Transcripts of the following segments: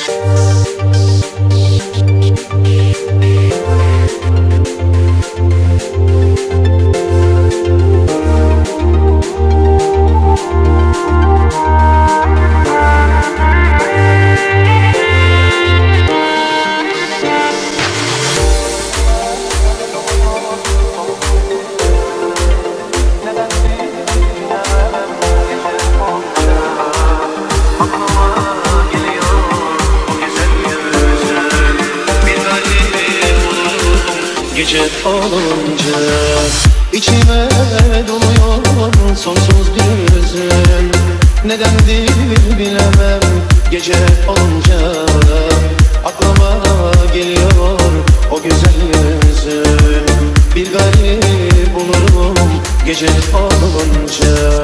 Gece olunca içime doluyor sonsuz bir hüzün. Nedendir bilemem, gece olunca aklıma geliyor o güzel yüzün. Bir garip olurum gece olunca.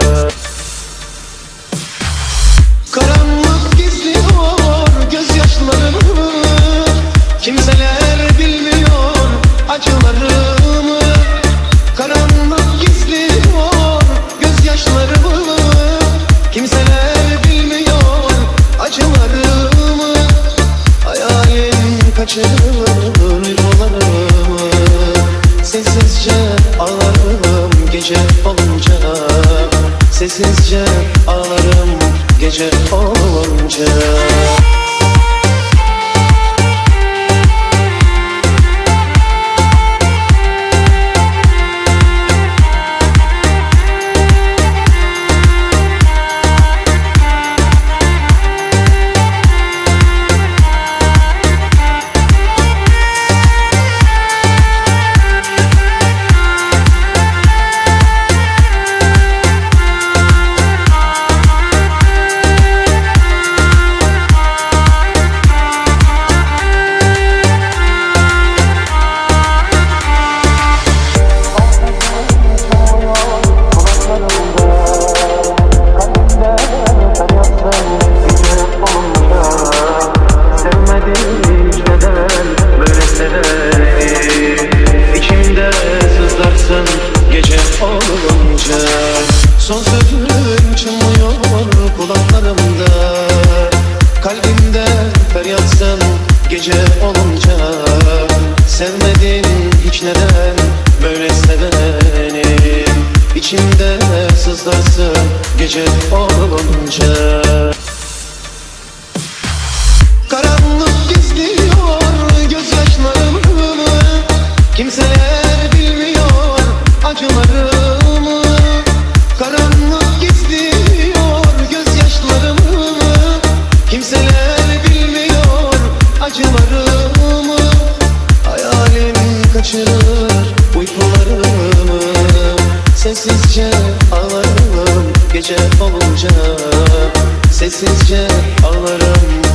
Karanlık gizliyor gözyaşlarımı, kimseler bilmiyor acılarımı. Karanlık gizliyor gözyaşlarımı, kimseler bilmiyor acılarımı. Hayalim kaçırır rüyalarımı, sessizce ağlarım gece olunca. Sessizce ağlarım gece olunca. Son sözün çınlıyor kulaklarımda, kalbimde feryatsın gece olunca. Sevmedin hiç neden böyle seveni, içimde sızlarsın gece olunca. Karanlık gizliyor gözyaşlarımı, kimseler bilmiyor acılarımı. Karanlık gizliyor gözyaşlarımı, kimseler bilmiyor acılarımı. Hayalim kaçırır uykularımı, sessizce ağlarım gece olunca. Sessizce ağlarım